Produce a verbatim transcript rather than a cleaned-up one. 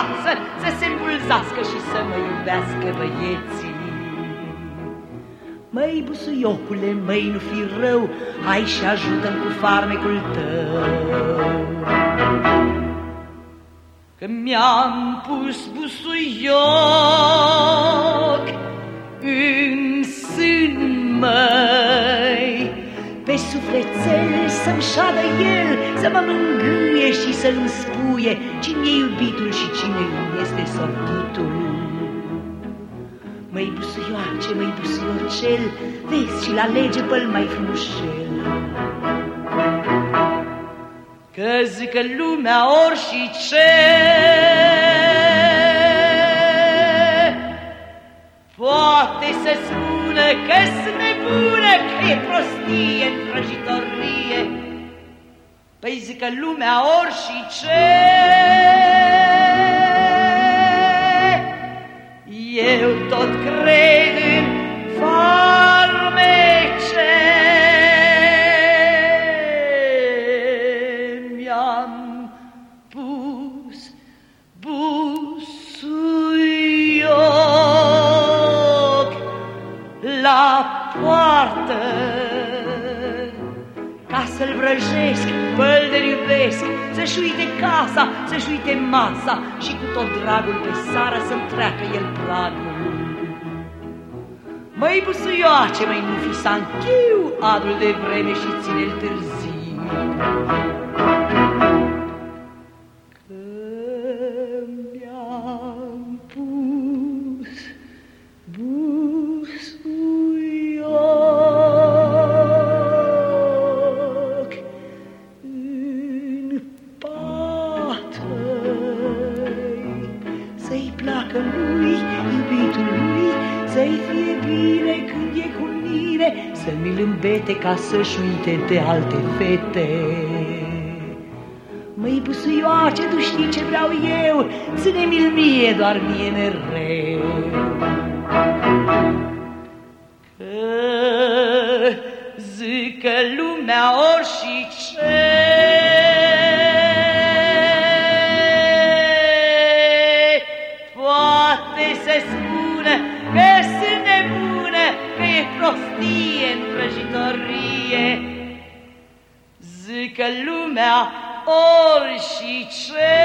acasă, să se îmbulzească și să mă iubească băieții. Măi, busuiocule, măi, nu fi rău, hai și ajută-mi cu farmecul tău. Că mi-am pus busuioc în sân, măi, pe sufletel să-mi șadă el, să mă mângâie și să-mi spuie cine-i iubitul și cine este sorbitul. Măi, busuioace, măi, busuiocel, vezi și-l alege pe-l mai frumușel. Că zică lumea ori și ce, poate să spună că sunt nebună, că e prostie în vrăjitorie. Păi zică lumea ori și ce, eu tot cred în farmece. Mi-am pus busuioc la poartă ca să-l vrăjesc, păl de iubesc, să-și uite casa, să-și uite masa și cu tot dragul pe seară să-mi treacă el pragul. Măi, busuioace, măi, nu fi sanchiu, adul de vreme și ține-l târziu. Că mi-am pus busuioc în pat-i, să-i placă lui, iubitul lui, să-i fie bine când e cu mine, să mi-l îmbete ca să-și uite de alte fete. Măi, busuioace, tu știi ce vreau eu, ține-mi-l mie, doar mie mereu. Că zică lumea ori și ce, poate să spună că sunt nebună, că e prostie în vrăjitorie. Zică lumea ori și ce,